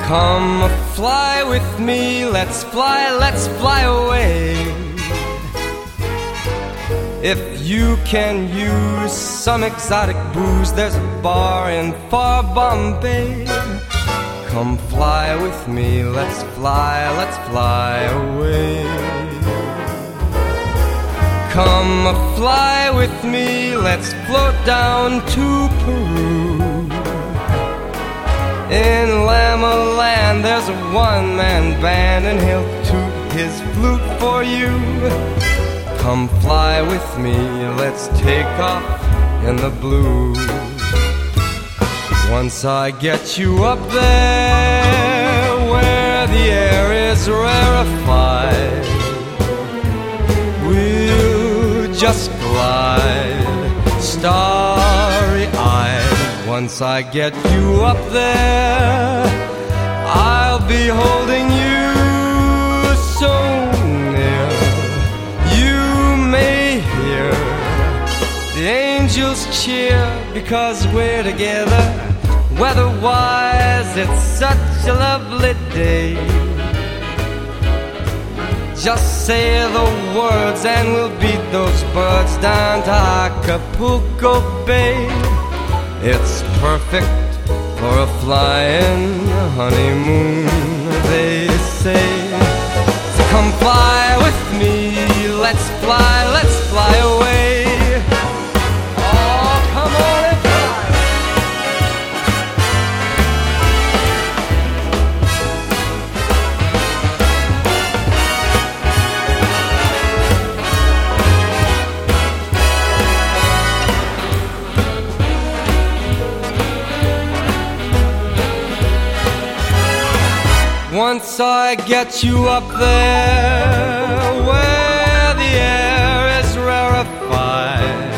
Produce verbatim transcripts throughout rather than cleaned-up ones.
Come fly with me, let's fly, let's fly away. If you can use some exotic booze, there's a bar in far Bombay. Come fly with me, let's fly, let's fly away. Come fly with me, let's float down to Peru. In Lama Land there's a one-man band, and he'll toot his flute for you. Come fly with me, let's take off in the blue. Once I get you up there where the air is rarefied, we'll just glide starry-eyed. Once I get you up there, I'll be holding you so near. You may hear the angels cheer because we're together. Weather-wise, it's such a lovely day. Just say the words and we'll beat those birds down to Acapulco Bay. It's perfect for a flying honeymoon, they say. So come fly with me, let's fly, let's fly away. Oh, come on and once I get you up there where the air is rarefied,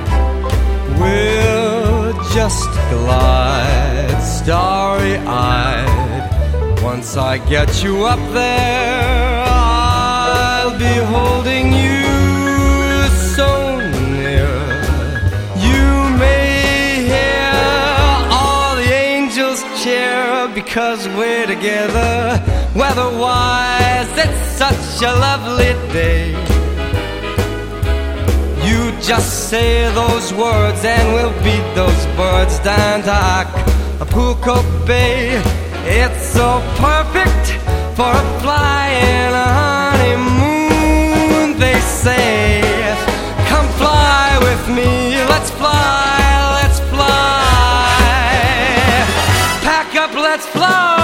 we'll just glide starry-eyed. Once I get you up there, I'll be holding you so near. You may hear all the angels cheer because we're together. Weather-wise, it's such a lovely day. You just say those words and we'll beat those birds down to Acapulco Bay. It's so perfect for a flying honeymoon, they say. Come fly with me, let's fly, let's fly. Pack up, let's fly.